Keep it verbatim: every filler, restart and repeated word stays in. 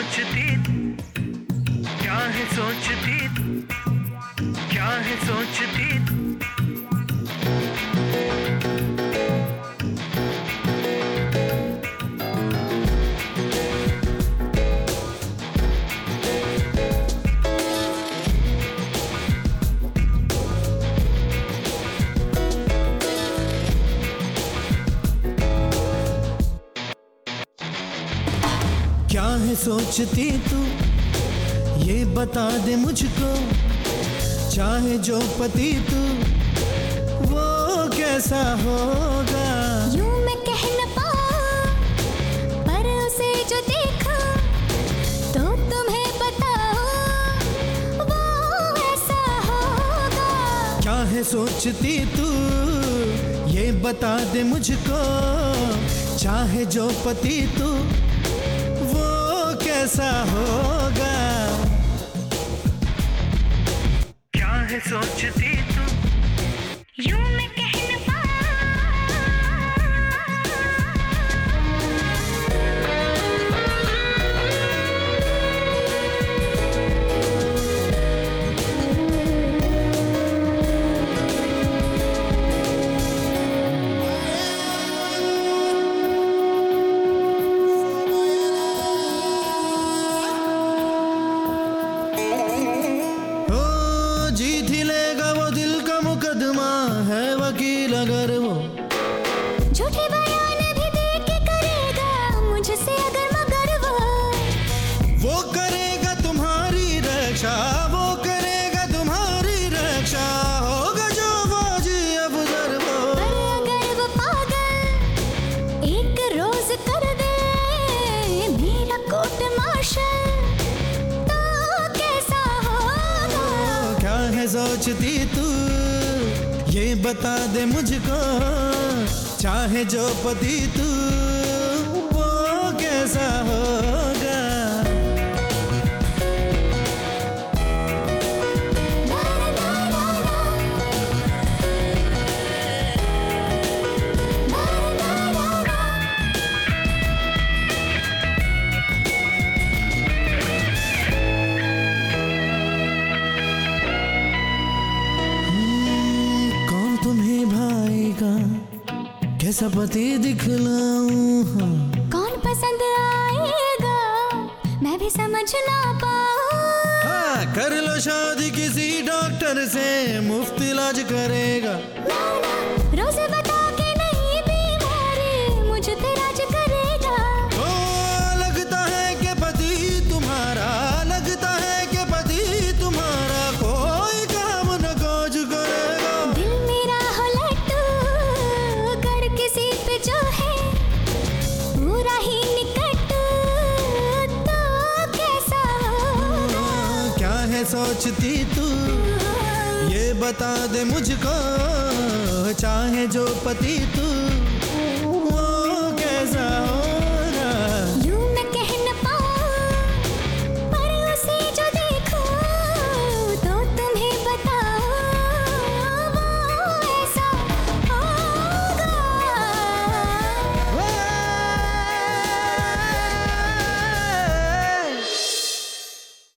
सोचती, क्या है सोचती, क्या है सोचती। क्या है सोचती तू, ये बता दे मुझको। चाहे जो पति तू, वो कैसा होगा। यूं मैं कह न पाऊं, पर उसे जो देखा तो तुम्हें बताओ, वो ऐसा होगा। क्या है सोचती तू, ये बता दे मुझको। चाहे जो पति तू, कैसा होगा। क्या है सोचती तू, यूं मैं कह न अगर वो झूठे बयान भी दे के करेगा मुझसे अगर मगर वो वो करेगा तुम्हारी रक्षा, वो करेगा तुम्हारी रक्षा। होगा जो वो जी अब दर वो। पर अगर वो पागल एक रोज कर दे मेरा कोर्ट मार्शल, तो कैसा होगा। क्या है सोचती तू, ये बता दे मुझको। चाहे जो पति तू, वो कैसा होगा। तुम्हें भाएगा, कैसा पति दिखलाऊं। हाँ। कौन पसंद आएगा, मैं भी समझ ना पाऊं। हाँ, कर लो शादी किसी डॉक्टर से, मुफ्त इलाज करेगा। ना ना, रोज बता के नहीं बीमारी मुझ पे राज करेगा। ओ लगता है कि पति तुम्हारा, लगता है कि पति तुम्हारा कोई काम न काज करेगा। दिल मेरा हो लट्टू, कर किसी पे जो है पूरा ही निकट, तो कैसा होगा। क्या है सोचती तू, ये बता दे मुझको। चाहे जो पति तू,